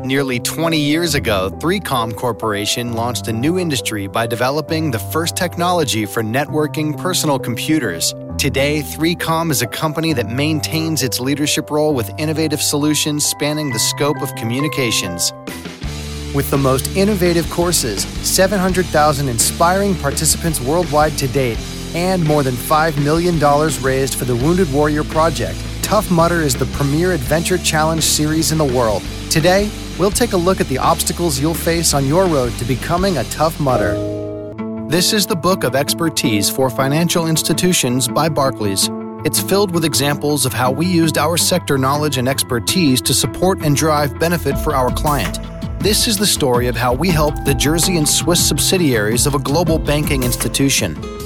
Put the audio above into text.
Nearly 20 years ago, 3Com Corporation launched a new industry by developing the first technology for networking personal computers. Today, 3Com is a company that maintains its leadership role with innovative solutions spanning the scope of communications. With the most innovative courses, 700,000 inspiring participants worldwide to date, and more than $5 million raised for the Wounded Warrior Project, Tough Mudder is the premier adventure challenge series in the world. Today, we'll take a look at the obstacles you'll face on your road to becoming a Tough Mudder. This is the Book of Expertise for Financial Institutions by Barclays. It's filled with examples of how we used our sector knowledge and expertise to support and drive benefit for our client. This is the story of how we helped the Jersey and Swiss subsidiaries of a global banking institution.